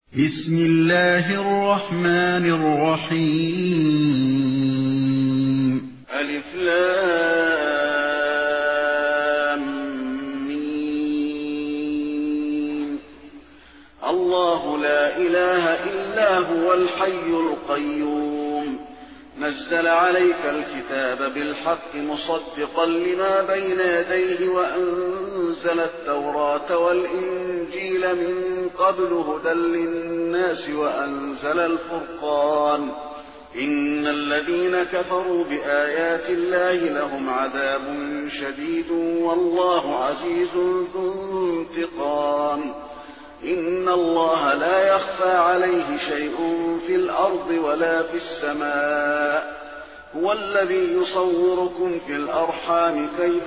بسم الله الرحمن الرحيم ألف لام ميم. الله لا إله إلا هو الحي القيوم نزل عليك الكتاب بالحق مصدقا لما بين يديه وأنزل التوراة والإنجيل من قبل هدى للناس وأنزل الفرقان إن الذين كفروا بآيات الله لهم عذاب شديد والله عزيز ذو انتقام إن الله لا يخفى عليه شيء في الأرض ولا في السماء هو الذي يصوركم في الأرحام كيف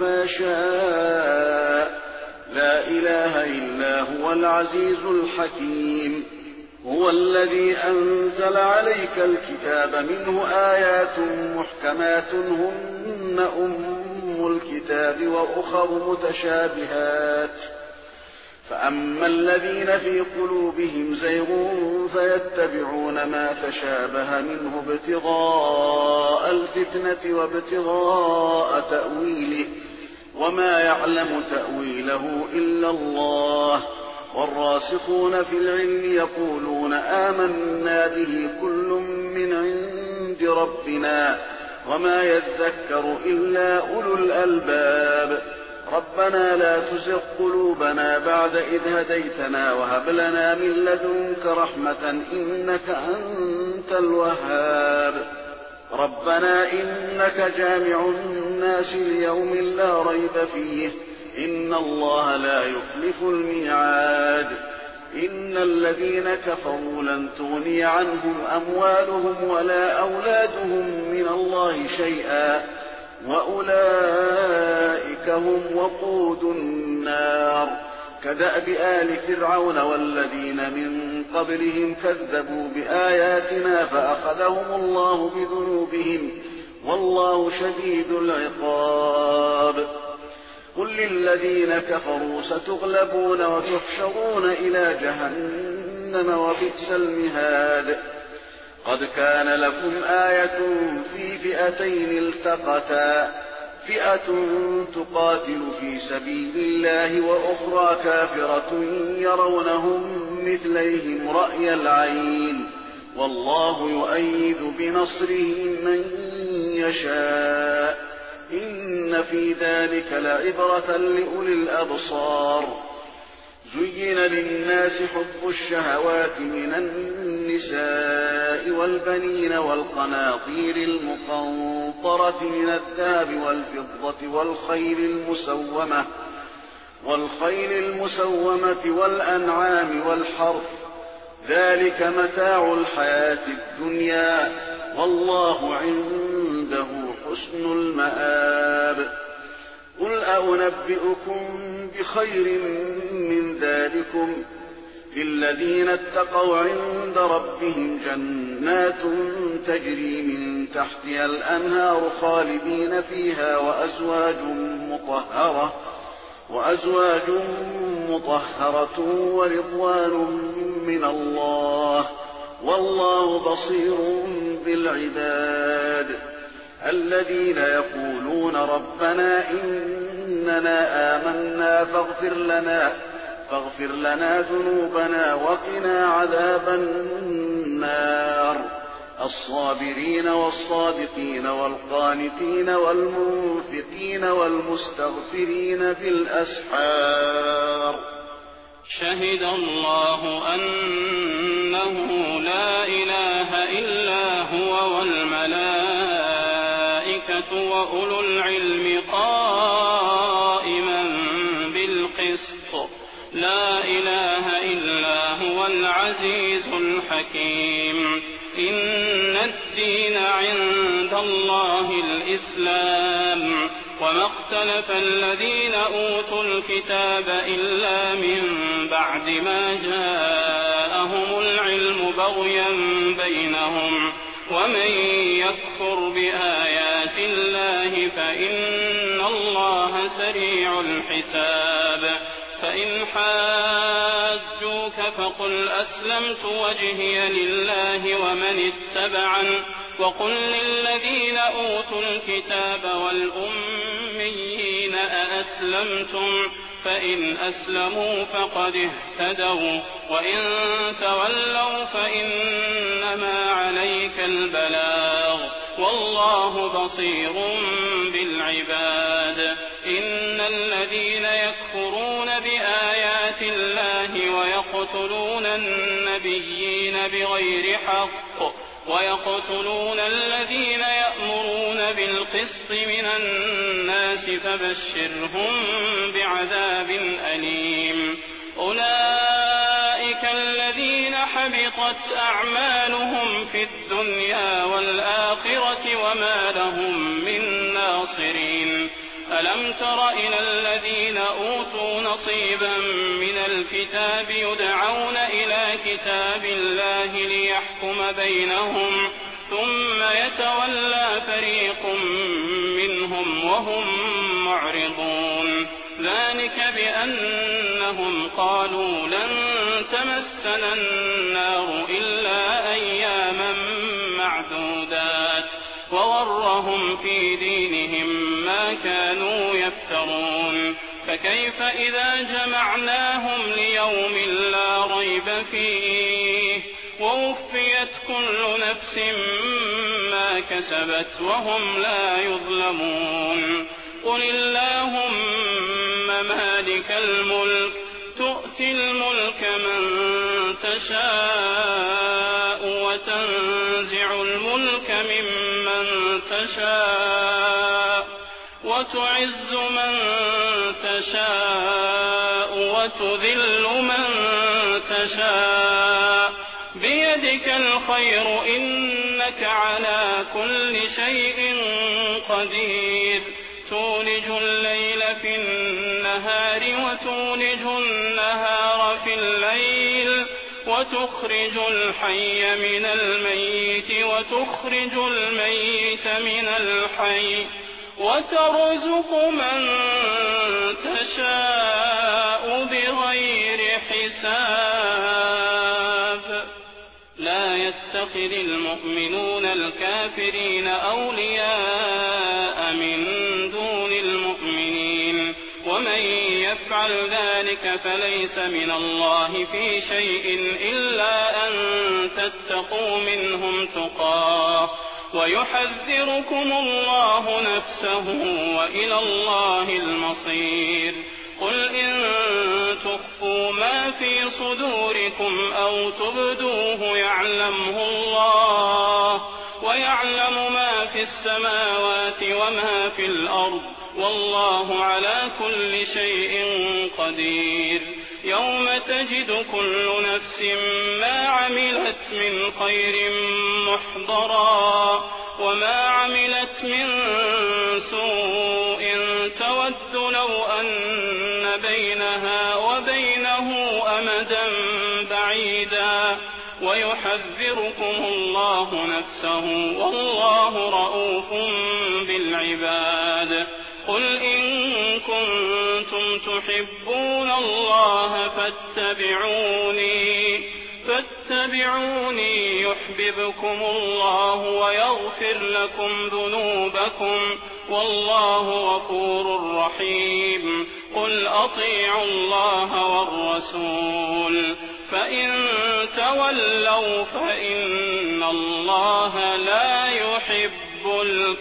يشاء لا إله إلا هو العزيز الحكيم هو الذي أنزل عليك الكتاب منه آيات محكمات هن أم الكتاب وأخر متشابهات فأما الذين في قلوبهم زيغ فيتبعون ما تشابه منه ابتغاء الفتنة وابتغاء تأويله وما يعلم تأويله إلا الله والراسخون في العلم يقولون آمنا به كل من عند ربنا وما يذكر إلا أولو الألباب ربنا لا تزغ قلوبنا بعد إذ هديتنا وهب لنا من لدنك رحمة إنك أنت الوهاب ربنا إنك جامع الناس ليوم لا ريب فيه إن الله لا يخلف الميعاد إن الذين كفروا لن تغني عنهم أموالهم ولا أولادهم من الله شيئا وأولئك هم وقود النار كدأب آل فرعون والذين من قبلهم كذبوا بآياتنا فأخذهم الله بذنوبهم والله شديد العقاب قل للذين كفروا ستغلبون وتحشرون إلى جهنم وبئس المهاد قد كان لكم آية في فئتين التقتا فئة تقاتل في سبيل الله وأخرى كافرة يرونهم مثليهم رأي العين والله يؤيد بنصره من يشاء إن في ذلك لعبرة لأولي الأبصار زين للناس حب الشهوات من النساء والبنين والقناطير المقنطرة من الذهب والفضة والخيل المسومة والأنعام والحرث ذلك متاع الحياة الدنيا والله عنده حسن المآب قل أنبئكم بخير من ذلكم للذين اتقوا عند ربهم جنات تجري من تحتها الأنهار خالدين فيها وأزواج مطهرة ورضوان من الله والله بصير بالعباد الذين يقولون ربنا إننا آمنا فاغفر لنا ذنوبنا وقنا عذاب النار الصابرين والصادقين والقانتين والمنفقين والمستغفرين بالأسحار شهد الله أنه لا إله إلا هو والملائكة وأولو العلم قائما بالقسط لا إله إلا هو العزيز الحكيم إن الدين عند الله الإسلام وما اختلف الذين أوتوا الكتاب إلا من بعد ما جاءهم العلم بغيا بينهم ومن يكفر بآيات الله فإن الله سريع الحساب فإن حاجوك فقل أسلمت وجهي لله ومن اتبعن وقل للذين أوتوا الكتاب والأميين أأسلمتم فإن أسلموا فقد اهتدوا وإن تولوا فإنما عليك البلاغ والله بصير بالعباد. إن الذين يكفرون بآيات الله ويقتلون النبيين بغير حق ويقتلون الذين يأمرون بالقسط من الناس فبشرهم بعذاب أليم. أولئك الذين حبطت أعمالهم في الدنيا والآخرة وما لهم من ناصرين. ألم تر إلى الذين أوتوا نصيبا من الكتاب يدعون إلى كتاب الله ليحكم بينهم ثم يتولى فريق منهم وهم معرضون. ذلك بأنهم قالوا لن تمسنا النار إلا أياما معدودات وغرهم في دينهم ما كانوا يفترون. فكيف إذا جمعناهم ليوم لا ريب فيه ووفيت كل نفس ما كسبت وهم لا يظلمون. قل اللهم مالك الملك تؤتي الملك من تشاء وتنزع الملك ممن تشاء وتعز من تشاء وتذل من تشاء بيدك الخير إنك على كل شيء قدير. تولج الليل في النهار وتولج النهار في الليل وتخرج الحي من الميت وتخرج الميت من الحي وترزق من تشاء بغير حساب. لا يتخذ المؤمنون الكافرين أولياء من دون المؤمنين ومن يفعل ذلك فليس من الله في شيء إلا أن تتقوا منهم تقاه ويحذركم الله نفسه وإلى الله المصير. قل إن تخفوا ما في صدوركم أو تبدوه يعلمه الله ويعلم ما في السماوات وما في الأرض والله على كل شيء قدير. يوم تجد كل نفس ما عملت من خير محضرا وما عملت من سوء تود لو أن بينها وبينه أمدا بعيدا ويحذركم الله نفسه والله رءوف بالعباد. قل إن كنتم تحبون الله فاتبعوني يحببكم الله ويغفر لكم ذنوبكم والله غفور رحيم. قل أطيعوا الله والرسول فإن تولوا فإن الله لا يحب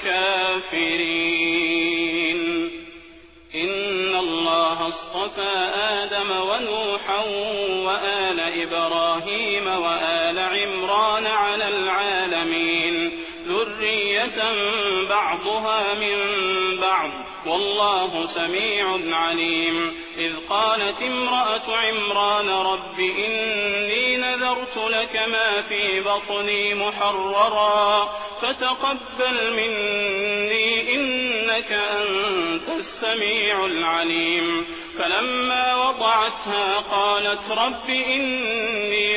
الكافرين. إن الله اصطفى آدم ونوحا وآل إبراهيم وآل عمران على العالمين ذرية بعضها من بعض والله سميع عليم. إذ قالت امرأة عمران رب إني نذرت لك ما في بطني محررا فتقبل مني إنك أنت السميع العليم. فلما وضعتها قالت رب إني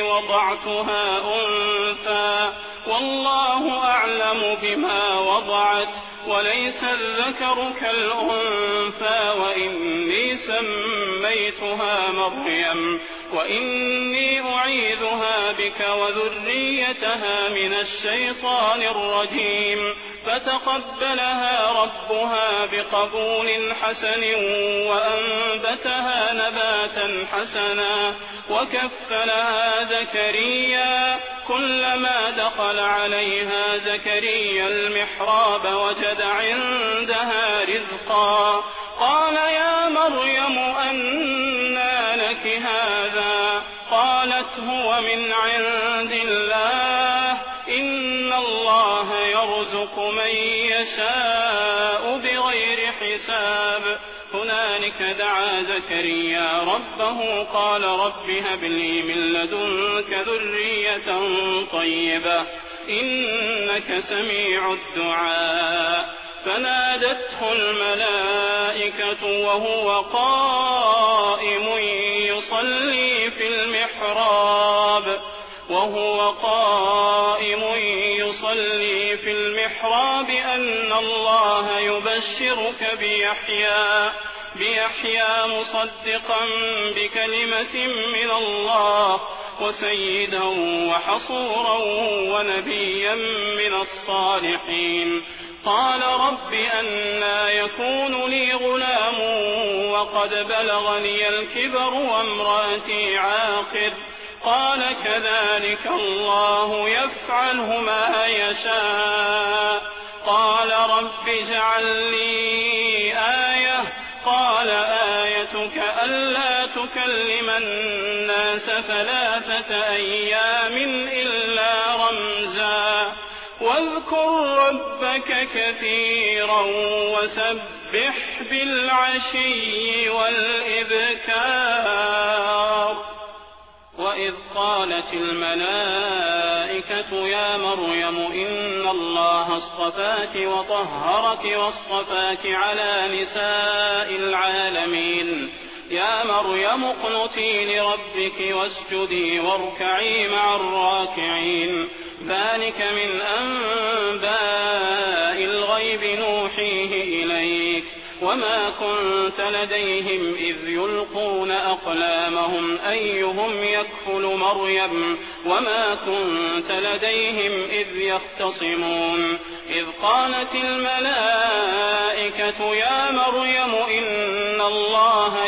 وضعتها أنثى والله أعلم بما وضعت وليس الذكر كالأنثى وإني سميتها مريم وإني أعيذها بك وذريتها من الشيطان الرجيم فتقبلها ربها بقبول حسن وأنبتها نباتا حسنا وكفلها زكريا كلما دخل عليها زكريا المحراب وجد عندها رزقا قال يا مريم أنى لك هذا قالت هو من عند الله إن الله يرزق من يشاء بغير حساب هنالك دعا زكريا ربه قال رب هب لي من لدنك ذرية طيبة إنك سميع الدعاء فنادته الملائكة وهو قائم يصلي في المحراب أن الله يبشرك بيحيى مصدقا بكلمة من الله وسيدا وحصورا ونبيا من الصالحين قال رب أنى يكون لي غلام وقد بلغني الكبر وامرأتي عاقر قال كذلك الله يفعل ما يشاء قال رب اجعل لي آية قال آيتك ألا تكلم الناس 3 أيام إلا رمزا واذكر ربك كثيرا وسبح بالعشي والإبكار وإذ قالت الملائكة يا مريم إن الله اصطفاك وطهرك واصطفاك على نساء العالمين يا مريم اقنتي لربك واسجدي واركعي مع الراكعين ذلك من أنباء الغيب نوحيه إليك وما كنت لديهم إذ يلقون أقلامهم أيهم يكفل مريم وما كنت لديهم إذ يختصمون إذ قالت الملائكة يا مريم إن الله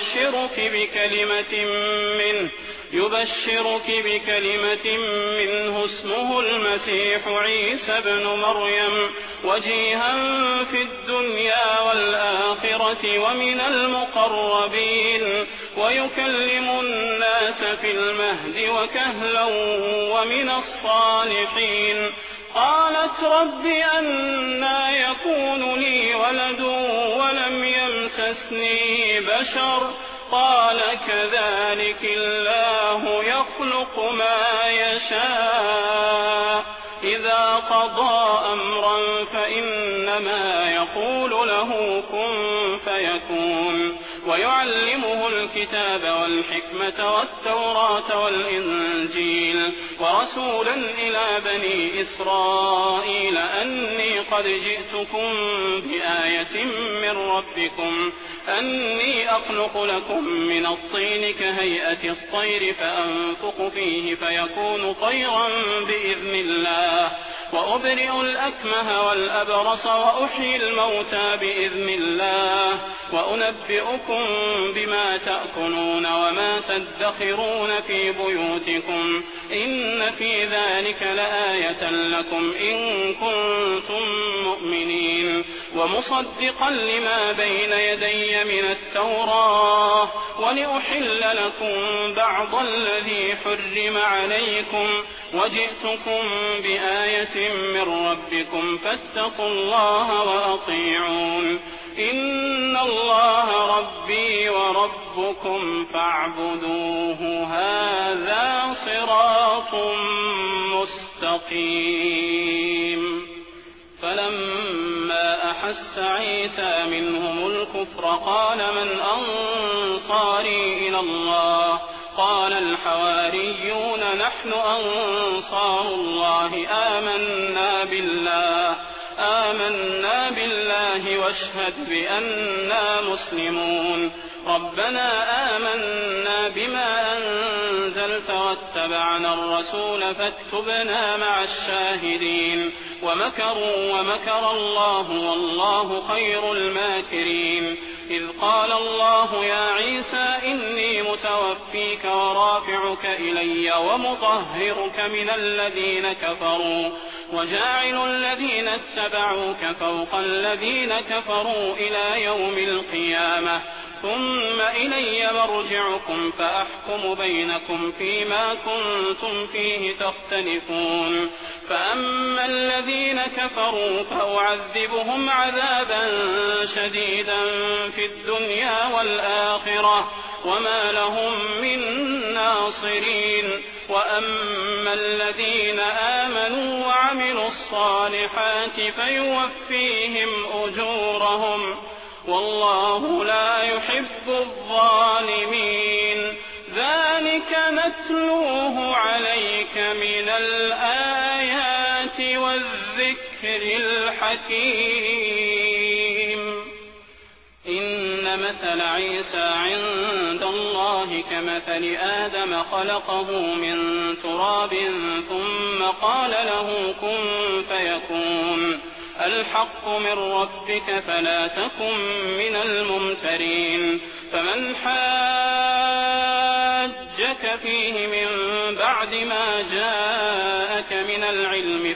يبشرك بكلمة منه اسمه المسيح عيسى بن مريم وجيها في الدنيا والآخرة ومن المقربين ويكلم الناس في المهد وكهلا ومن الصالحين قالت رب أنى يكون لي ولد ولم يمسسني بشر قال كذلك الله يخلق ما يشاء إذا قضى أمرا فإنما يقول له كن فيكون ويعلمه الكتاب والحكمة والتوراة والإنجيل ورسولا إلى بني إسرائيل أني قد جئتكم بآية من ربكم أني أخلق لكم من الطين كهيئة الطير فأنفخ فيه فيكون طيرا بإذن الله وأبرئ الأكمه والأبرص وأحيي الموتى بإذن الله وأنبئكم بما تأكلون وما تدخرون في بيوتكم إن في ذلك لآية لكم إن كنتم مؤمنين ومصدقا لما بين يدي من التوراة ولأحل لكم بعض الذي حرم عليكم وجئتكم بآية من ربكم فاتقوا الله وأطيعون إن الله ربي وربكم فاعبدوه هذا صراط مستقيم فلما أحس عيسى منهم الكفر قال من أنصاري إلى الله قال الحواريون نحن أنصار الله آمنا بالله واشهد بأننا مسلمون ربنا آمنا بما أنزلت واتبعنا الرسول فاكتبنا مع الشاهدين ومكروا ومكر الله والله خير الماكرين إذ قال الله يا عيسى إني متوفيك ورافعك إلي ومطهرك من الذين كفروا وجاعل الذين اتبعوك فوق الذين كفروا إلى يوم القيامة ثم إلي مرجعكم فأحكم بينكم فيما كنتم فيه تختلفون فأما الذين كفروا فأعذبهم عذابا شديدا في الدنيا والآخرة وما لهم من ناصرين وأما الذين آمنوا وعملوا الصالحات فيوفيهم أجورهم والله لا يحب الظالمين ذلك نتلوه عليك من الآيات والذكر الحكيم إن مثل عيسى عند الله كمثل آدم خلقه من تراب ثم قال له كن فيكون الحق من ربك فلا تكن من الممترين فمن حاجك فيه من بعد ما جاءك من العلم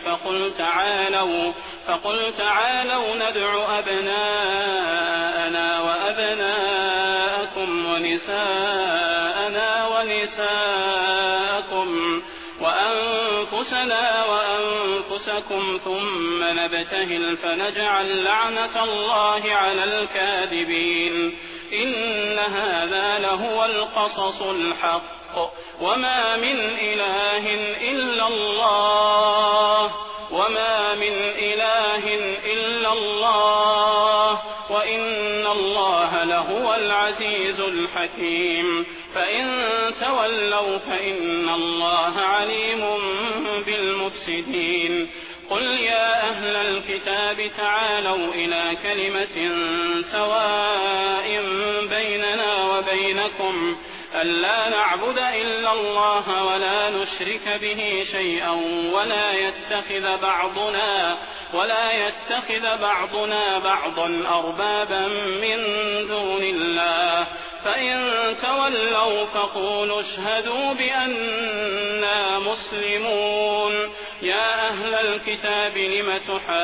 فقل تعالوا ندع أبناءنا وأبناءكم ونساءنا ونساءكم وأنفسنا وأنفسكم ثم نبتهل فنجعل لعنة الله على الكاذبين إن هذا لهو القصص الحق وما من إله إلا الله وإن الله لهو العزيز الحكيم فإن تولوا فإن الله عليم بالمفسدين قل يا أهل الكتاب تعالوا إلى كلمة سواء بيننا وبينكم ألا نعبد إلا الله ولا نشرك به شيئا ولا يتخذ بعضنا بعضا أربابا من دون الله فإن تولوا فقولوا اشهدوا بأننا مسلمون يا أهل الكتاب لم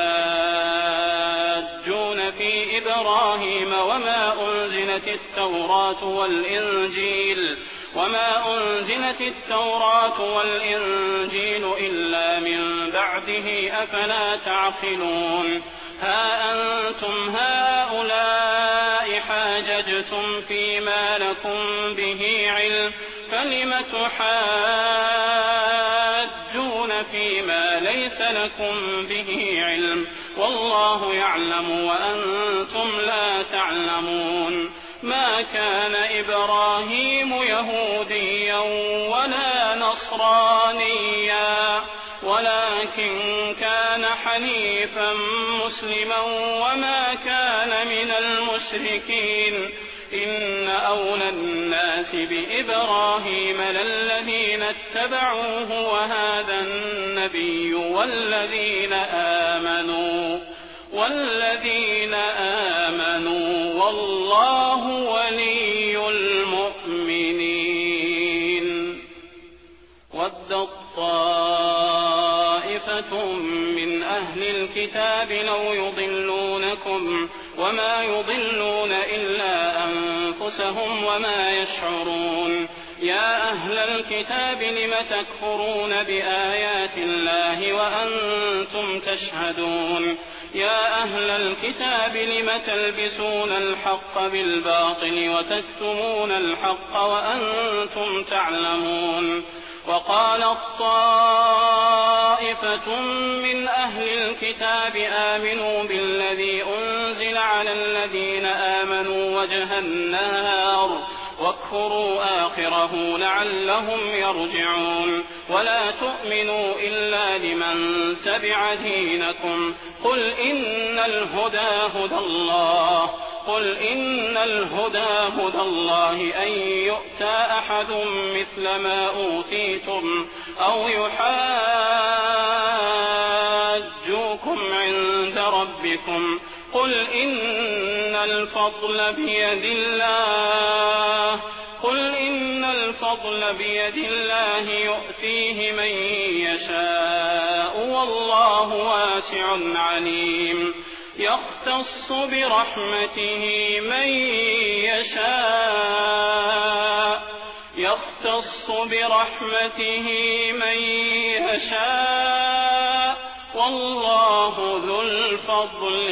تحاجون في إبراهيم وما أنزلت التوراة والإنجيل إلا من بعده أفلا تعقلون ها أنتم هؤلاء حاججتم فيما لكم به علم فلم تحاجون فيما ليس لكم به علم والله يعلم وأنتم لا تعلمون ما كان إبراهيم يهوديا ولا نصرانيا ولكن كان حنيفا مسلما وما كان من المشركين إن أولى الناس بإبراهيم للذين اتبعوه وهذا النبي والذين آمنوا والله ولي المؤمنين ودت طائفة من أهل الكتاب لو يضلونكم وما يضلون إلا أنفسهم وما يشعرون يا أهل الكتاب لم تكفرون بآيات الله وأنتم تشهدون يا أهل الكتاب لم تلبسون الحق بالباطل وتكتمون الحق وأنتم تعلمون وقالت طائفة من أهل الكتاب آمنوا بالذي أنزل على الذين آمنوا وجه النهار واذكروا آخره لعلهم يرجعون ولا تؤمنوا إلا لمن تبع دينكم قل إن الهدى هدى الله أن يؤتى أحد مثل ما أوتيتم أو يحاجوكم عند ربكم قل إن الفضل بيد الله يؤتيه من يشاء والله واسع عليم يختص برحمته من يشاء والله ذو الفضل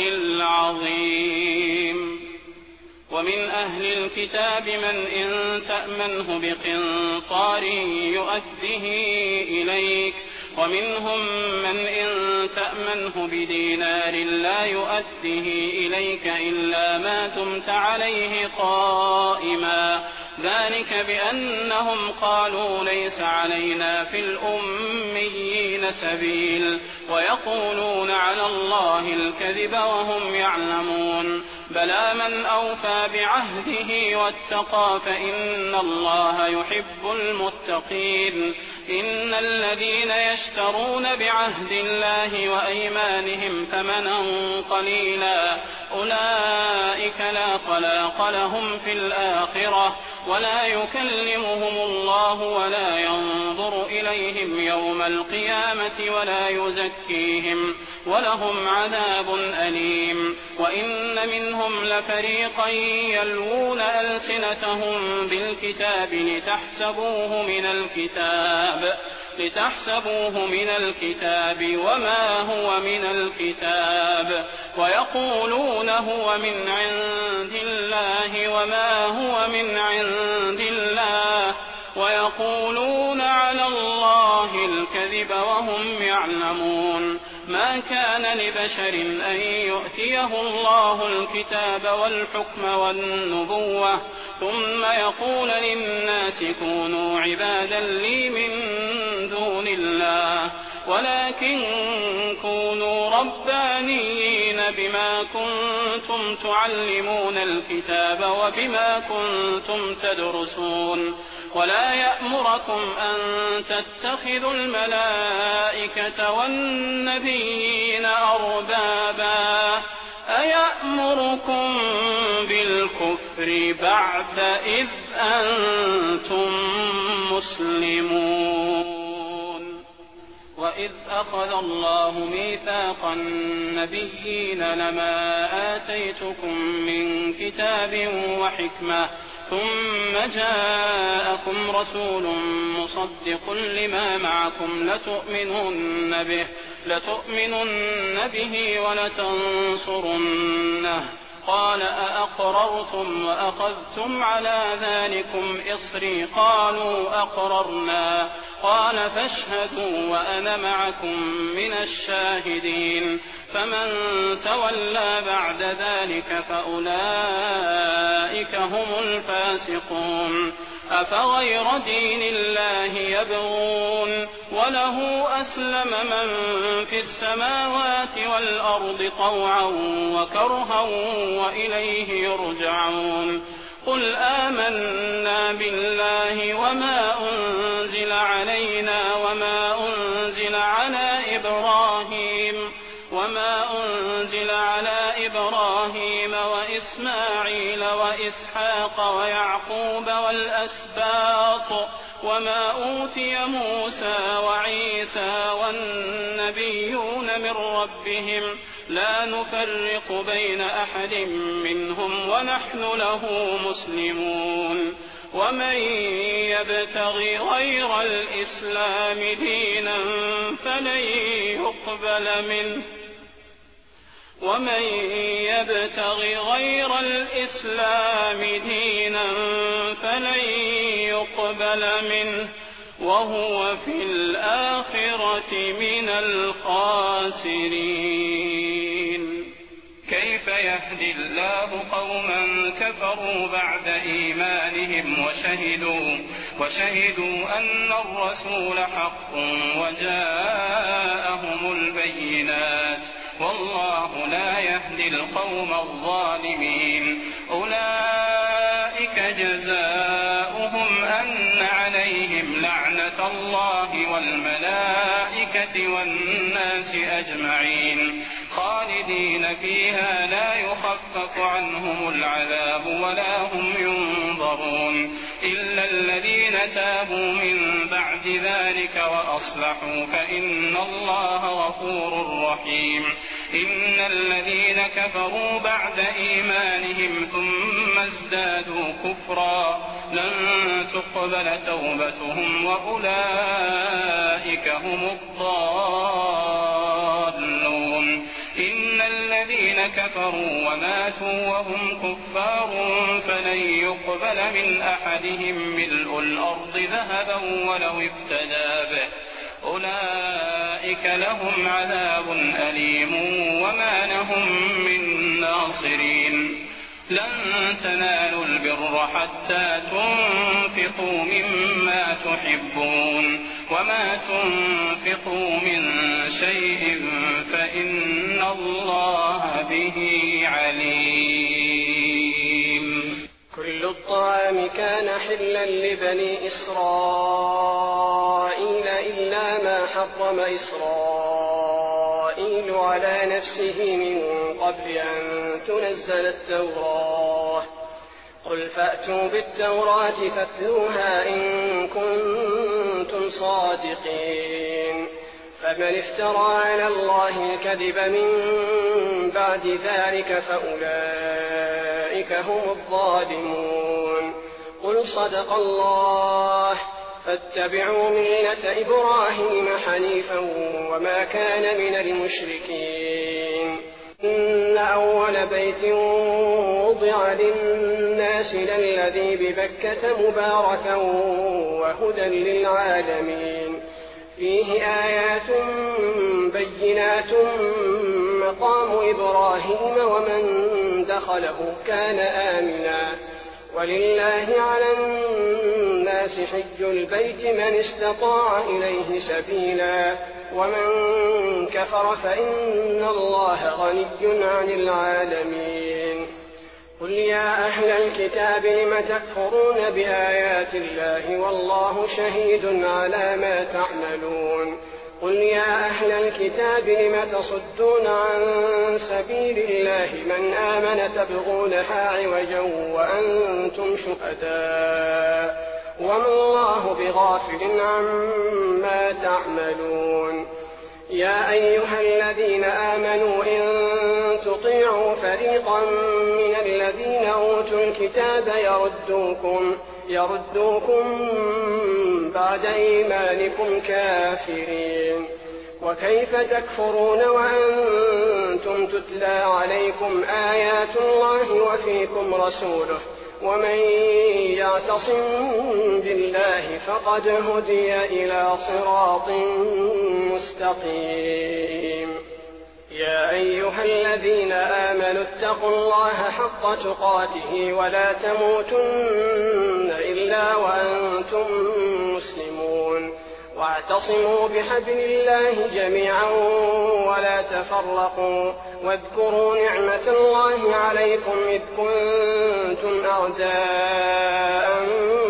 العظيم ومن أهل الكتاب من إن تأمنه بقنطار يؤده إليك ومنهم من إن تأمنه بدينار لا يؤده إليك إلا ما دمت عليه قائما ذلك بأنهم قالوا ليس علينا في الأميين سبيل ويقولون على الله الكذب وهم يعلمون بلى من أوفى بعهده واتقى فإن الله يحب المتقين إن الذين يشترون بعهد الله وأيمانهم ثمنا قليلا أولئك لا خلاق لهم في الآخرة ولا يكلمهم الله ولا ينظر إليهم يوم القيامة ولا يزكيهم ولهم عذاب أليم وإن منهم لفريقا يلوون ألسنتهم بالكتاب لتحسبوه من الكتاب وما هو من الكتاب ويقولون هو من عند الله وما هو من عند الله ويقولون على الله الكذب وهم يعلمون ما كان لبشر أن يؤتيه الله الكتاب والحكم والنبوة ثم يقول للناس كونوا عبادا لي من دون الله ولكن كونوا ربانيين بما كنتم تعلمون الكتاب وبما كنتم تدرسون ولا يأمركم أن تتخذوا الملائكة والنبيين أربابا أيأمركم بالكفر بعد إذ أنتم مسلمون وإذ أخذ الله ميثاق النبيين لما آتيتكم من كتاب وحكمة ثم جاءكم رسول مصدق لما معكم لتؤمنن به ولتنصرنه قال أأقررتم وأخذتم على ذلكم إصري قالوا أقررنا قال فاشهدوا وأنا معكم من الشاهدين فمن تولى بعد ذلك فأولئك هم الفاسقون أفغير دين الله يبغون وله أسلم من في السماوات والأرض طوعا وكرها وإليه يرجعون قل آمنا بالله وما أنزل علينا وما أنزل على إبراهيم وإسماعيل وإسحاق ويعقوب والأسباط وما أوتي موسى وعيسى والنبيون من ربهم لا نفرق بين أحد منهم ونحن له مسلمون ومن يبتغي غير الإسلام دينا فلن يقبل منه وهو في الآخرة من الخاسرين كيف يهدي الله قوما كفروا بعد إيمانهم وشهدوا أن الرسول حق وجاءهم البينات والله لا يهدي القوم الظالمين. أولئك جزاؤهم أن عليهم لعنة الله والملائكة والناس أجمعين خالدين فيها لا يخفف عنهم العذاب ولا هم ينظرون إلا الذين تابوا من بعد ذلك وأصلحوا فإن الله غفور رحيم. إن الذين كفروا بعد إيمانهم ثم ازدادوا كفرا لن تقبل توبتهم وأولئك هم الضالون. إن الذين كفروا وماتوا وهم كفار فلن يقبل من أحدهم ملء الأرض ذهبا ولو افتدى به أولئك لهم عذاب أليم وما لهم من ناصرين. لن تنالوا البر حتى تنفقوا مما تحبون وما تنفقوا من شيء فإن الله به عليم. كل الطعام كان حلا لبني إسرائيل إلا ما حرم إسرائيل على نفسه من قبل أن تنزل التوراة. قل فأتوا بالتوراة فاتلوها إن كنتم صادقين. فمن افترى على الله الكذب من بعد ذلك فأولئك هم الظالمون. قل صدق الله فاتبعوا ملة إبراهيم حنيفا وما كان من المشركين. إن أول بيت وضع للناس للذي ببكة مباركا وهدى للعالمين فيه آيات بينات مقام إبراهيم ومن دخله كان آمنا ولله على الناس حج البيت من استطاع إليه سبيلا ومن كفر فإن الله غني عن العالمين. قل يا أهل الكتاب لم تكفرون بآيات الله والله شهيد على ما تعملون. قل يا أهل الكتاب لم تصدون عن سبيل الله من آمن تبغونها عوجا وأنتم شهداء وما الله بغافل عما تعملون. يا أيها الذين آمنوا إن تطيعوا فريقا من الذين أوتوا الكتاب يردوكم بعد إيمانكم كافرين. وكيف تكفرون وأنتم تتلى عليكم آيات الله وفيكم رسوله ومن يعتصم بالله فقد هدي إلى صراط مستقيم. يا أيها الذين آمنوا اتقوا الله حق تقاته ولا تموتن إلا وأنتم مسلمون واعتصموا بحبل الله جميعا ولا تفرقوا واذكروا نعمة الله عليكم إذ كنتم أعداء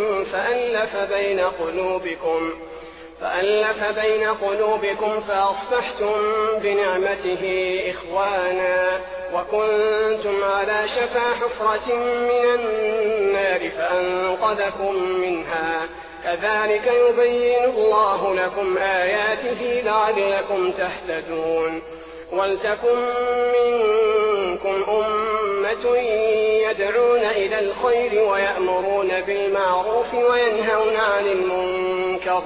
فألف بين قلوبكم فأصبحتم بنعمته إخوانا وكنتم على شفا حفرة من النار فأنقذكم منها. كذلك يبين الله لكم آياته لعلكم تهتدون. ولتكن منكم أمة يدعون إلى الخير ويأمرون بالمعروف وينهون عن المنكر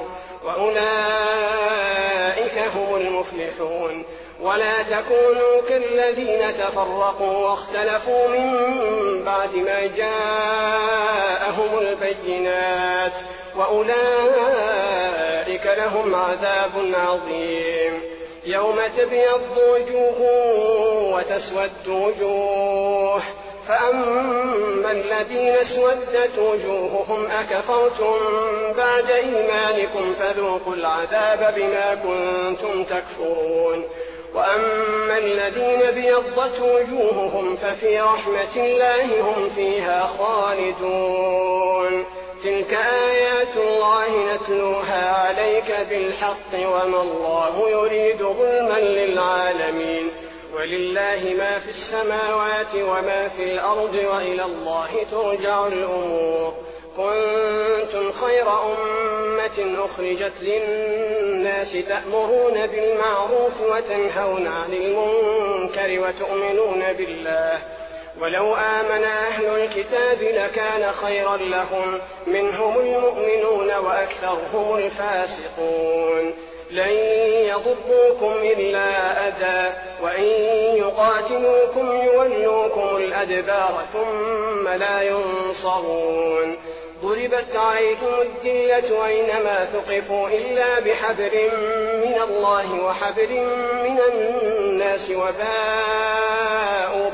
وأولئك هم المفلحون. ولا تكونوا كالذين تفرقوا واختلفوا من بعد ما جاءهم البينات وأولئك لهم عذاب عظيم. يوم تبيض وجوه وتسود وجوه، فأما الذين اسودت وجوههم أكفرتم بعد إيمانكم فذوقوا العذاب بما كنتم تكفرون، وأما الذين ابيضت وجوههم ففي رحمة الله هم فيها خالدون. تلك آيات الله نتلوها عليك بالحق وما الله يريد ظلما للعالمين، ولله ما في السماوات وما في الأرض وإلى الله ترجع الأمور. كنتم خير أمة أخرجت للناس تأمرون بالمعروف وتنهون عن المنكر وتؤمنون بالله، ولو آمن أهل الكتاب لكان خيرا لهم، منهم المؤمنون وأكثرهم الفاسقون. لن يضروكم إلا أذى، وإن يقاتلوكم يولوكم الأدبار ثم لا ينصرون. ضربت عليهم الذلة أينما ثقفوا إلا بحبل من الله وحبل من الناس وباءوا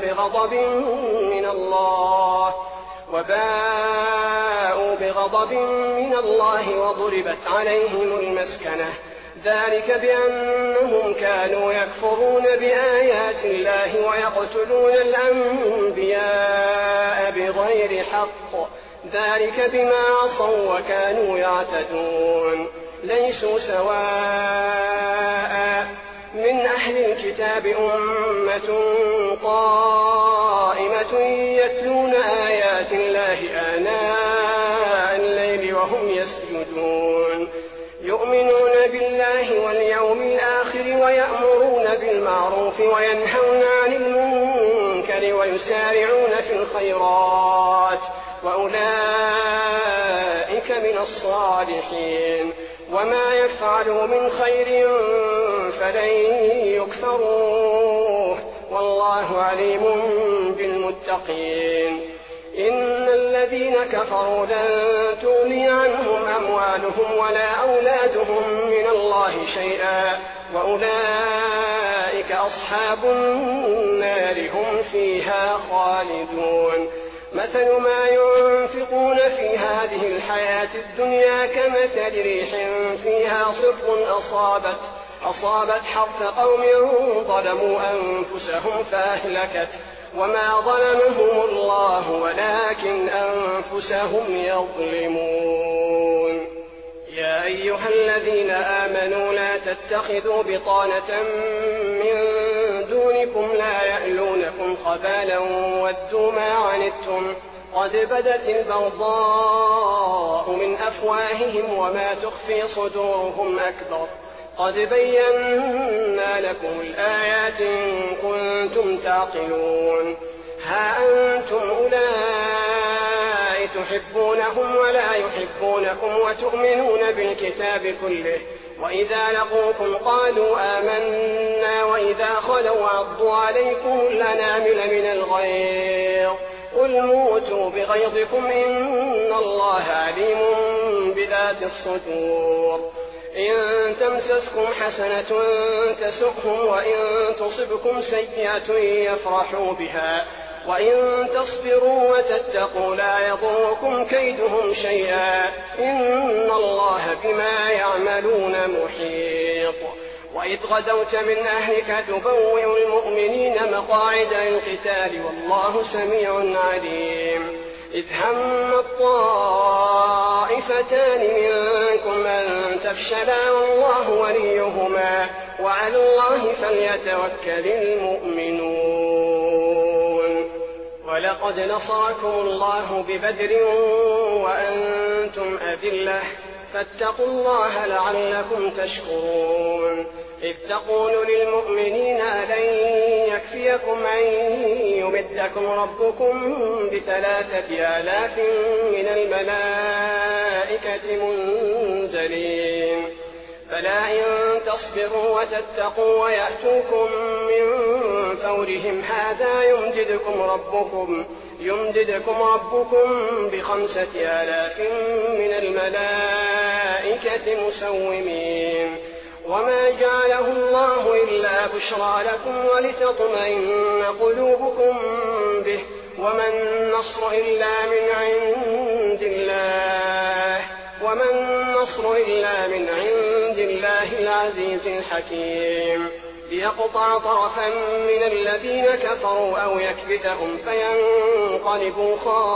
بغضب من الله وضربت عليهم المسكنة، ذلك بأنهم كانوا يكفرون بآيات الله ويقتلون الأنبياء بغير حق، ذلك بما عصوا وكانوا يعتدون. ليسوا سواء، من أهل الكتاب أمة قائمة يتلون آيات الله آناء الليل وهم يسجدون، يؤمنون بالله واليوم الآخر ويأمرون بالمعروف وينهون عن المنكر ويسارعون في الخيرات، وأولئك من الصالحين. وما يفعلوا من خير فلن يكفروه، والله عليم بالمتقين. إن الذين كفروا لن تغني عنهم أموالهم ولا أولادهم من الله شيئا، وأولئك أصحاب النار هم فيها خالدون. مثل ما ينفقون في هذه الحياة الدنيا كمثل ريح فيها صر أصابت حرث قوم ظلموا أنفسهم فأهلكت، وما ظلمهم الله ولكن أنفسهم يظلمون. يا أيها الذين آمنوا لا تتخذوا بطانة من دونكم لا يألونكم خبالا ودوا ما عنتم قد بدت البغضاء من أفواههم وما تخفي صدورهم أكبر، قد بينا لكم الآيات إن كنتم تعقلون. ها أنتم أولئك تحبونهم ولا يحبونكم وتؤمنون بالكتاب كله، وإذا لقوكم قالوا آمنا وإذا خلوا عضوا عليكم الأنامل من الغيظ قل موتوا بغيظكم إن الله عليم بذات الصدور. إن تمسسكم حسنة تسؤهم وإن تصبكم سيئة يفرحوا بها وإن تصبروا وتتقوا لا يضركم كيدهم شيئا إن الله بما يعملون محيط. وإذ غدوت من أهلك تبوئ المؤمنين مقاعد للقتال والله سميع عليم. إذ هم الطائفتان منكم أن تفشلا والله وليهما وعلى الله فليتوكل المؤمنون. ولقد نصركم الله ببدر وأنتم أذلة فاتقوا الله لعلكم تشكرون. إذ تقول للمؤمنين ألن يكفيكم أن يمدكم ربكم ب3,000 من الملائكة منزلين فلا إن تصبروا وتتقوا ويأتوكم من فورهم هذا يمددكم ربكم ب5,000 من الملائكة مسومين وما جعله الله إلا بشرى لكم ولتطمئن قلوبكم به وما النصر إلا من عند الله العزيز الحكيم ليقطع طرفا من الذين كفروا أو يكبتهم فينقلبوا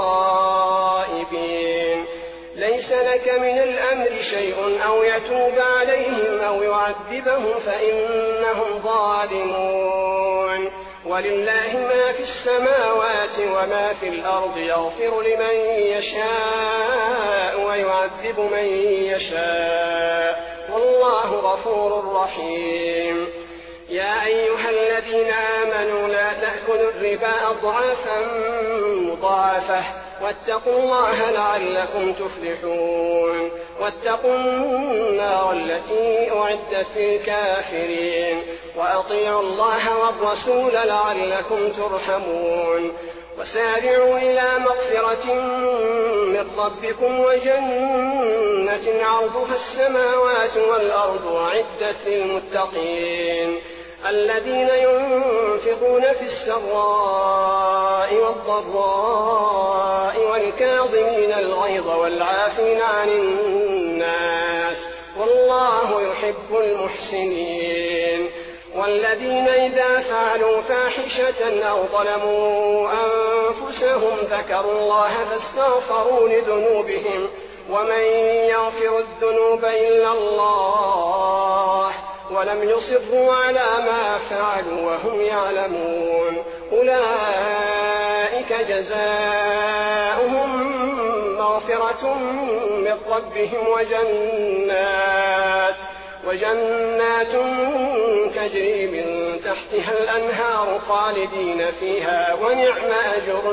خائبين ليس لك من الأمر شيء أو يتوب عليهم أو يعذبهم فإنهم ظالمون ولله ما في السماوات وما في الأرض يغفر لمن يشاء ويعذب من يشاء والله غفور رحيم يا أيها الذين آمنوا لا تأكلوا الربا أضعافا مضاعفة واتقوا الله لعلكم تفلحون واتقوا النار التي أعدت للكافرين وأطيعوا الله والرسول لعلكم ترحمون وسارعوا إلى مغفرة من ربكم وجنة عرضها السماوات والأرض أعدت للمتقين الذين ينفقون في السراء والضراء والكاظمين الغيظ والعافين عن الناس والله يحب المحسنين والذين إذا فعلوا فاحشة أو ظلموا أنفسهم ذكروا الله فاستغفروا لذنوبهم ومن يغفر الذنوب إلا الله ولم يصروا على ما فعلوا وهم يعلمون أولئك جزاؤهم مغفرة من ربهم وجنات تجري من تحتها الأنهار خالدين فيها ونعم أجر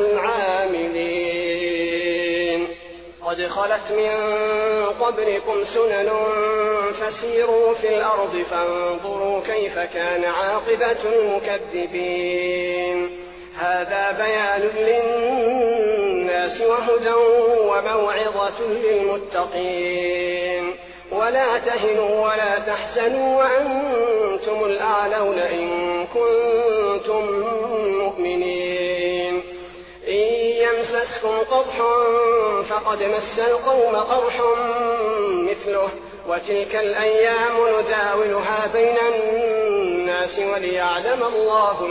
العاملين قد خلت من قبلكم سنن فسيروا في الأرض فانظروا كيف كان عاقبة المكذبين هذا بيان للناس وهدى وموعظة للمتقين ولا تهنوا ولا تحزنوا وأنتم الأعلون إن كنتم مؤمنين إن يمسسكم قرح فقد مس القوم قرح مثله وتلك الأيام نداولها بين الناس وليعلم الله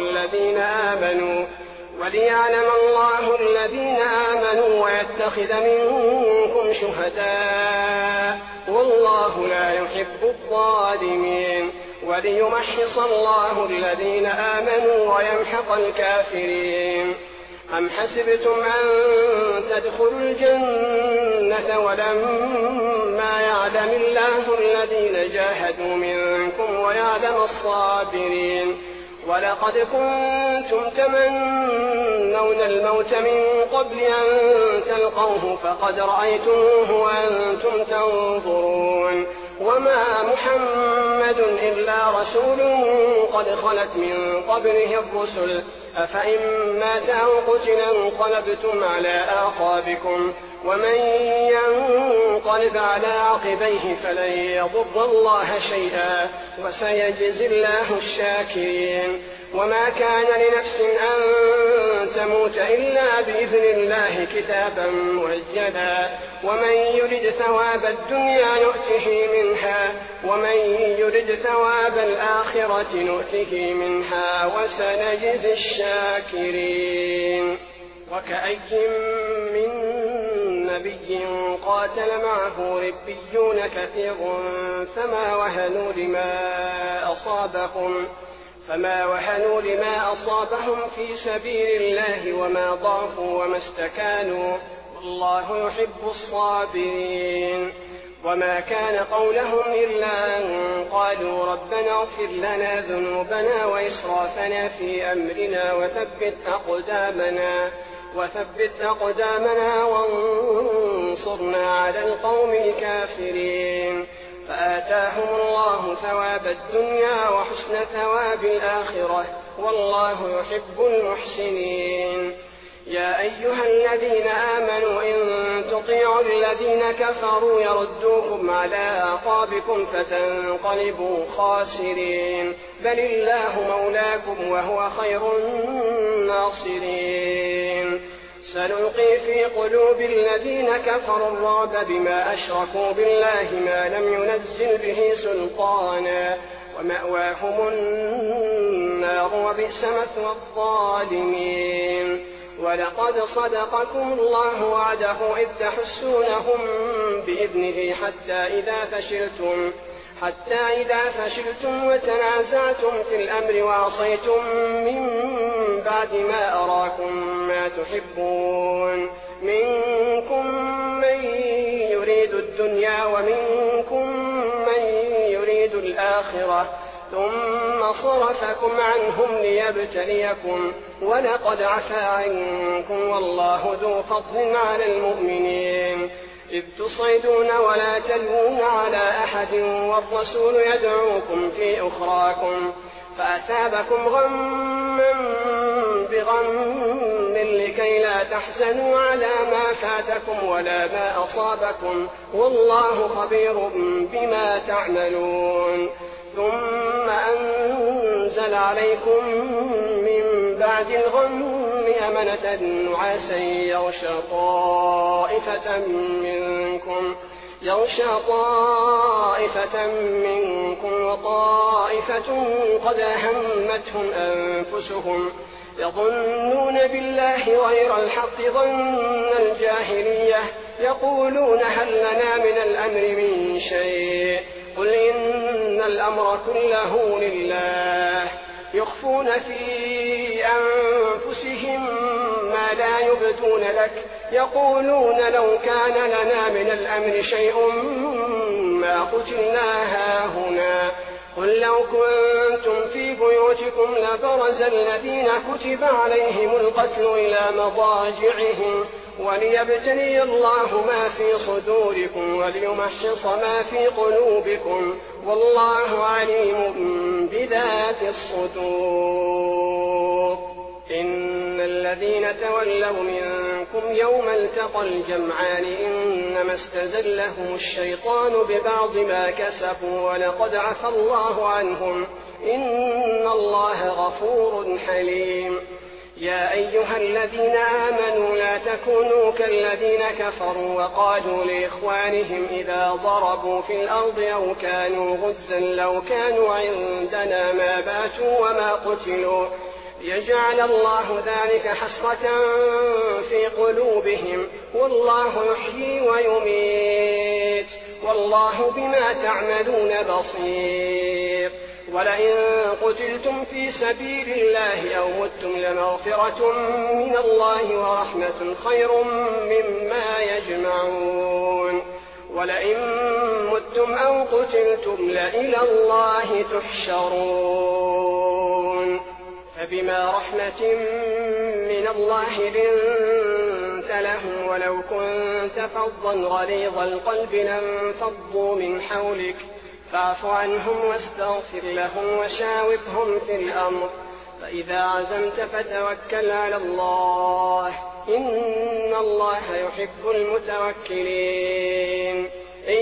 الذين آمنوا ويتخذ منكم شهداء والله لا يحب الظالمين وليمحص الله الذين آمنوا ويمحق الكافرين أم حسبتم أن تدخلوا الجنة ولما يعلم الله الذين جاهدوا منكم ويعلم الصابرين ولقد كنتم تمنون الموت من قبل أن تلقوه فقد رأيتموه وأنتم تنظرون وما محمد إلا رسول قد خلت من قبله الرسل أفإن مات أو قتل انقلبتم على أعقابكم ومن ينقلب على عقبيه فلن يضر الله شيئا وسيجزي الله الشاكرين وما كان لنفس أن تموت إلا بإذن الله كتابا مؤجلا ومن يرد ثواب الدنيا نؤته منها ومن يرد ثواب الآخرة نؤته منها وسنجزي الشاكرين وكأي من نبي قاتل معه ربيون كثير فما وهنوا لما أصابهم في سبيل الله وما ضعفوا وما استكانوا والله يحب الصابرين وما كان قولهم إلا أن قالوا ربنا اغفر لنا ذنوبنا وإسرافنا في أمرنا وثبت أقدامنا وانصرنا على القوم الكافرين فآتاهم الله ثواب الدنيا وحسن ثواب الآخرة والله يحب المحسنين يا أيها الذين آمنوا إن تطيعوا الذين كفروا يردوكم على أعقابكم فتنقلبوا خاسرين بل الله مولاكم وهو خير الناصرين سنلقي في قلوب الذين كفروا الرعب بما أشركوا بالله ما لم ينزل به سلطانا ومأواهم النار وبئس مثوى الظالمين ولقد صدقكم الله وعده إذ تحسونهم بإذنه حتى إذا فشلتم وتنازعتم في الأمر وعصيتم من بعد ما أراكم ما تحبون منكم من يريد الدنيا ومنكم من يريد الآخرة ثم صرفكم عنهم ليبتليكم ولقد عفا عنكم والله ذو فضل على المؤمنين إذ تصعدون ولا تلوون على أحد والرسول يدعوكم في أخراكم فأثابكم غما بغم لكي لا تحزنوا على ما فاتكم ولا ما أصابكم والله خبير بما تعملون ثم أنزل عليكم من بعد الغم أمنة نعاسا يغشى طائفة منكم وطائفة قد أهمتهم أنفسهم يظنون بالله غير الحق ظن الجاهلية يقولون هل لنا من الأمر من شيء قل إن الأمر كله لله يخفون في أنفسهم ما لا يبدون لك يقولون لو كان لنا من الأمر شيء ما قتلنا هاهنا قل لو كنتم في بيوتكم لبرز الذين كتب عليهم القتل إلى مضاجعهم وليبتلي الله ما في صدوركم وليمحص ما في قلوبكم والله عليم بذات الصدور إن الذين تولوا منكم يوم التقى الجمعان إنما استزلهم الشيطان ببعض ما كسبوا ولقد عفى الله عنهم إن الله غفور حليم يا أيها الذين آمنوا لا تكونوا كالذين كفروا وقالوا لإخوانهم إذا ضربوا في الأرض أو كانوا غزا لو كانوا عندنا ما باتوا وما قتلوا يجعل الله ذلك حسرة في قلوبهم والله يحيي ويميت والله بما تعملون بصير ولئن قتلتم في سبيل الله أو متم لمغفرة من الله ورحمة خير مما يجمعون ولئن متم أو قتلتم لإلى الله تحشرون فبما رحمة من الله لنت لهم ولو كنت فظا غليظ القلب لانفضوا من حولك فاعف عنهم واستغفر لهم وشاورهم في الأمر فإذا عزمت فتوكل على الله إن الله يحب المتوكلين إن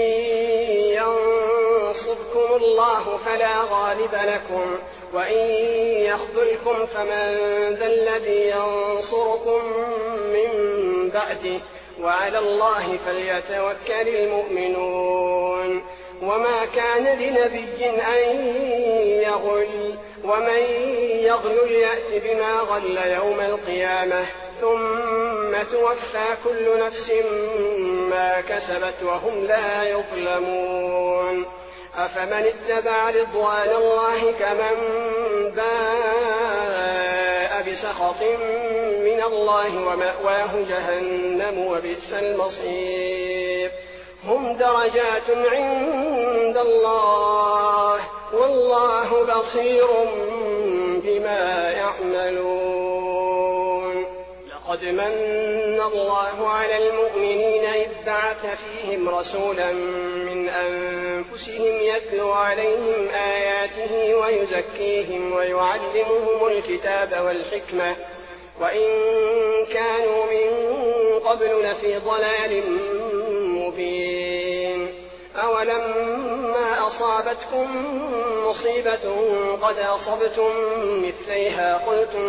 ينصركم الله فلا غالب لكم وإن يخذلكم فمن ذا الذي ينصركم من بعده وعلى الله فليتوكل المؤمنون وما كان لنبي أن يغل ومن يغل يأت بما غل يوم القيامة ثم توفى كل نفس ما كسبت وهم لا يظلمون أفمن اتبع رضوان الله كمن باء بسخط من الله ومأواه جهنم وبئس المصير هم درجات عند الله والله بصير بما يعملون لقد من الله على المؤمنين إذ بعث فيهم رسولا من أنفسهم يتلو عليهم آياته ويزكيهم ويعلمهم الكتاب والحكمة وإن كانوا من قبل لفي ضلال مبين أولما أصابتكم مصيبة قد أصبتم مثليها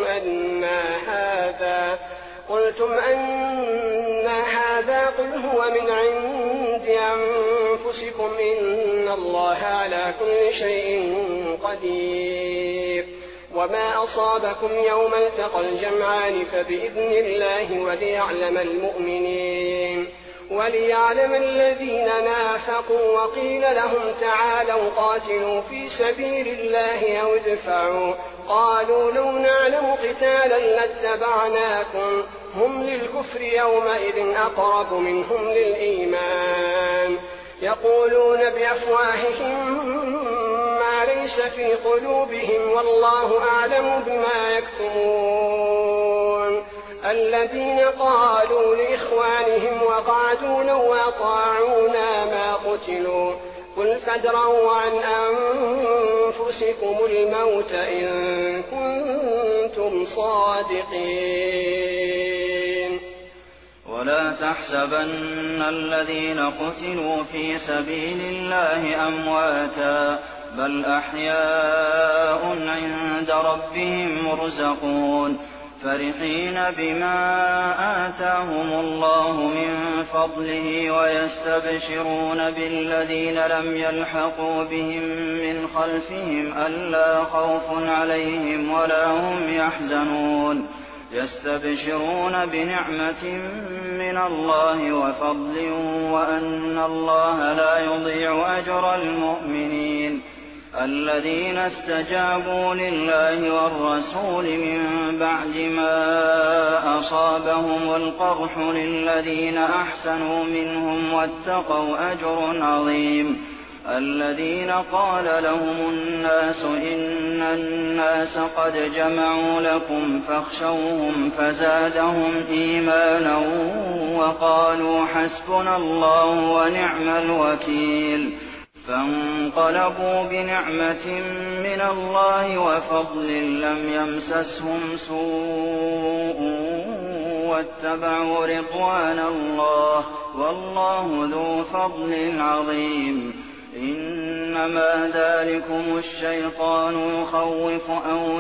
قلتم أن هذا قل هو من عند أنفسكم إن الله على كل شيء قدير وما أصابكم يوم التقى الجمعان فبإذن الله وليعلم الذين نافقوا وقيل لهم تعالوا قاتلوا في سبيل الله أو ادفعوا قالوا لو نعلم قتالا لاتبعناكم هم للكفر يومئذ أقرب منهم للإيمان يقولون بأفواههم ما ليس في قلوبهم والله أعلم بما يكتمون الذين قالوا لإخوانهم وقعدوا لو أطاعونا ما قتلوا قل فادرءوا عن أنفسكم الموت إن كنتم صادقين ولا تحسبن الذين قتلوا في سبيل الله أمواتا بل أحياء عند ربهم مرزقون فرحين بما آتاهم الله من فضله ويستبشرون بالذين لم يلحقوا بهم من خلفهم ألا خوف عليهم ولا هم يحزنون يستبشرون بنعمة من الله وفضل وأن الله لا يضيع أجر المؤمنين الذين استجابوا لله والرسول من بعد ما أصابهم القرح للذين أحسنوا منهم واتقوا أجر عظيم الذين قال لهم الناس إن الناس قد جمعوا لكم فاخشوهم فزادهم إيمانا وقالوا حسبنا الله ونعم الوكيل فانقلبوا بنعمة من الله وفضل لم يمسسهم سوء واتبعوا رضوان الله والله ذو فضل عظيم إنما ذلكم الشيطان يخوف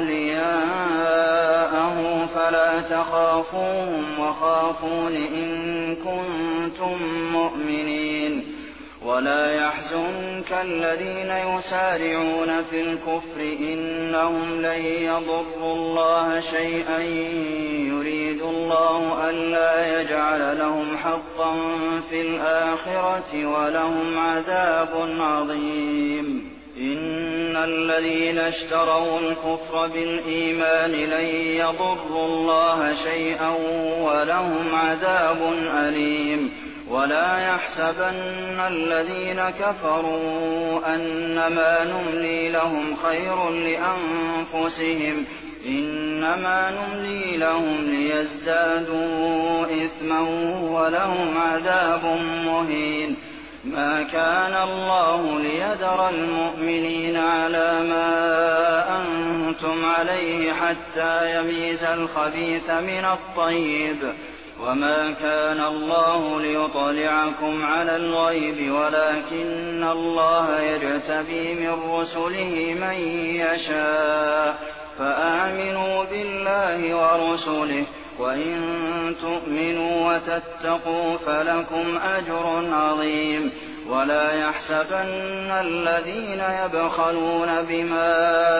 أولياءه فلا تخافوهم وخافون إن كنتم مؤمنين ولا يحزنك الذين يسارعون في الكفر إنهم لن يضروا الله شيئا يريد الله ألا يجعل لهم حظا في الآخرة ولهم عذاب عظيم إن الذين اشتروا الكفر بالإيمان لن يضروا الله شيئا ولهم عذاب أليم ولا يحسبن الذين كفروا أنما نملي لهم خير لأنفسهم إنما نملي لهم ليزدادوا إثما ولهم عذاب مهين ما كان الله ليذر المؤمنين على ما أنتم عليه حتى يميز الخبيث من الطيب وما كان الله ليطلعكم على الغيب ولكن الله يجتبي من رسله من يشاء فآمنوا بالله ورسله وإن تؤمنوا وتتقوا فلكم أجر عظيم ولا يحسبن الذين يبخلون بما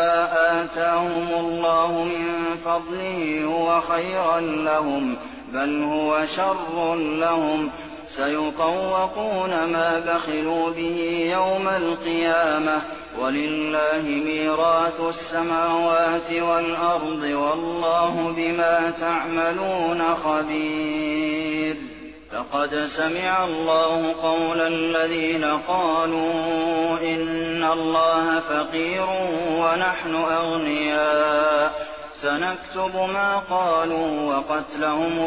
آتاهم الله من فضله هو خيرا لهم بل هو شر لهم سيطوقون ما بخلوا به يوم القيامة ولله ميراث السماوات والأرض والله بما تعملون خبير لقد سمع الله قول الذين قالوا إن الله فقير ونحن أغنياء سنكتب ما قالوا وقتلهم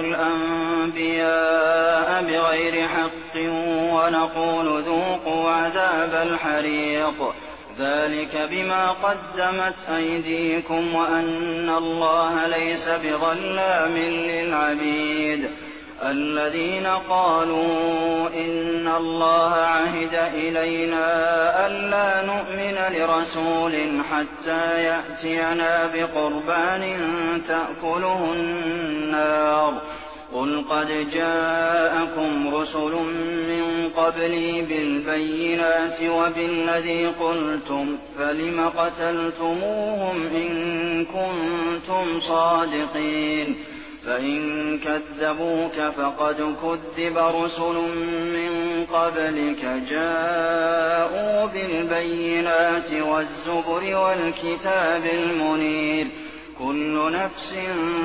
الأنبياء بغير حق ونقول ذوقوا عذاب الحريق ذلك بما قدمت أيديكم وأن الله ليس بظلام للعبيد الذين قالوا إن الله عهد إلينا ألا نؤمن لرسول حتى يأتينا بقربان تأكله النار قل قد جاءكم رسل من قبلي بالبينات وبالذي قلتم فلم قتلتموهم إن كنتم صادقين فإن كذبوك فقد كذب رسل من قبلك جاءوا بالبينات والزبر والكتاب المنير كل نفس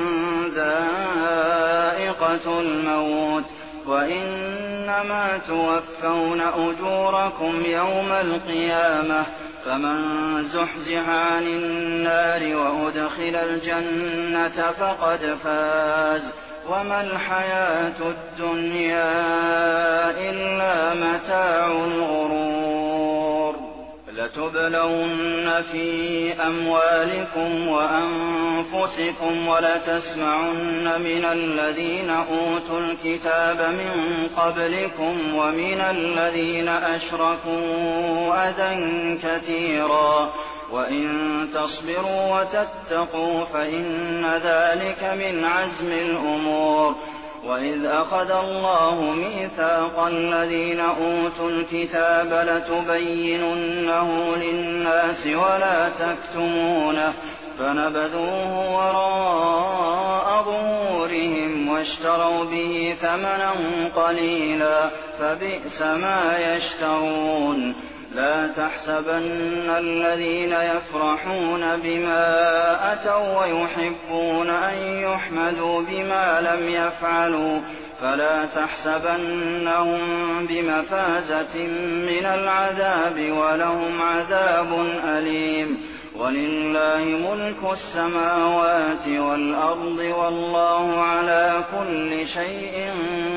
ذائقة الموت وإنما توفون أجوركم يوم القيامة فمن زحزح عن النار وأدخل الجنة فقد فاز وما الحياة الدنيا إلا متاع الغرور لتبلون في أموالكم وأنفسكم ولتسمعن من الذين أوتوا الكتاب من قبلكم ومن الذين أشركوا أذى كثيرا وإن تصبروا وتتقوا فإن ذلك من عزم الأمور وإذ أخذ الله ميثاق الذين أوتوا الكتاب لتبيننه للناس ولا تكتمونه فنبذوه وراء ظهورهم واشتروا به ثمنا قليلا فبئس ما يشترون لا تحسبن الذين يفرحون بما أتوا ويحبون أن يحمدوا بما لم يفعلوا فلا تحسبنهم بمفازة من العذاب ولهم عذاب أليم ولله ملك السماوات والأرض والله على كل شيء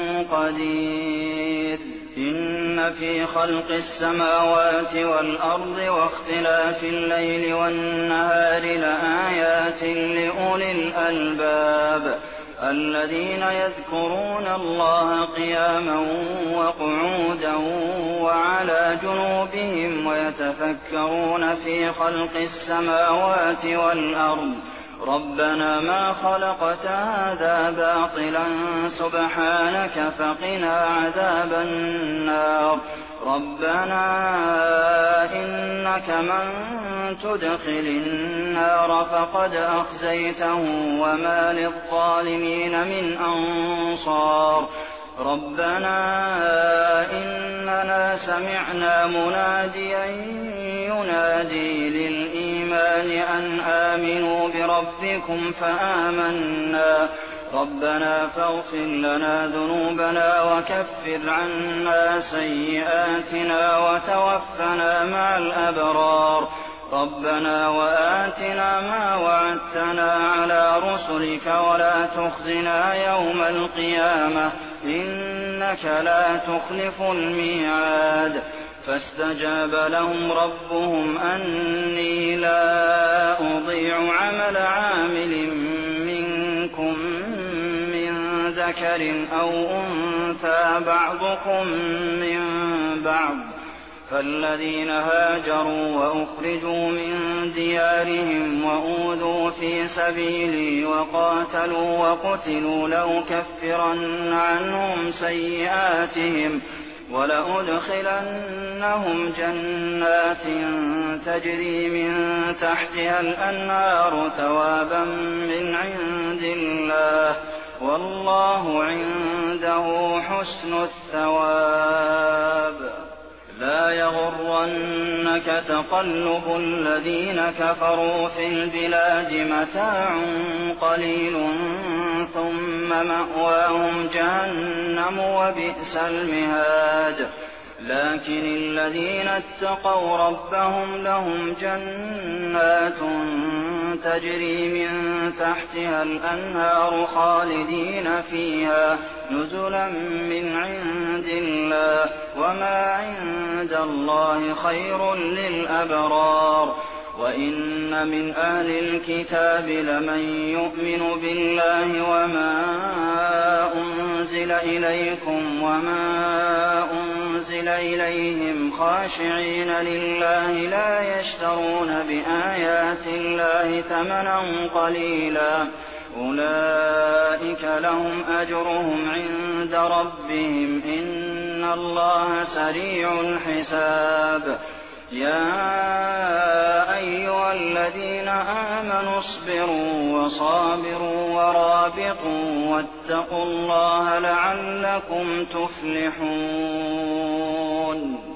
قدير إن في خلق السماوات والأرض واختلاف الليل والنهار لآيات لأولي الألباب الذين يذكرون الله قياما وقعودا وعلى جنوبهم ويتفكرون في خلق السماوات والأرض ربنا ما خلقت هذا باطلا سبحانك فقنا عذاب النار ربنا إنك من تدخل النار فقد أخزيته وما للظالمين من أنصار ربنا إننا سمعنا مناديا ينادي للإيمان أن آمنوا بربكم فآمنا ربنا فاغفر لنا ذنوبنا وكفر عنا سيئاتنا وتوفنا مع الأبرار ربنا وآتنا ما وعدتنا على رسلك ولا تخزنا يوم القيامة إنك لا تخلف الميعاد فاستجاب لهم ربهم أني لا أضيع عمل عامل منكم من ذكر أو أنثى بعضكم من بعض فالذين هاجروا وأخرجوا من ديارهم وأوذوا في سبيلي وقاتلوا وقتلوا لأكفرن عنهم سيئاتهم ولأدخلنهم جنات تجري من تحتها الأنهار ثوابا من عند الله والله عنده حسن الثواب لا يغرنك تقلب الذين كفروا في البلاد متاع قليل ثم مأواهم جهنم وبئس المهاد لكن الذين اتقوا ربهم لهم جنات تجري من تحتها الأنهار خالدين فيها نزلا من عند الله وما عند الله خير للأبرار وإن من أهل الكتاب لمن يؤمن بالله وما أنزل إليكم وما أنزل إليهم خاشعين لله لا يشترون بآيات الله ثمنا قليلا أولئك لهم أجرهم عند ربهم إن الله سريع الحساب يا أيها الذين آمنوا اصبروا وصابروا ورابطوا واتقوا الله لعلكم تفلحون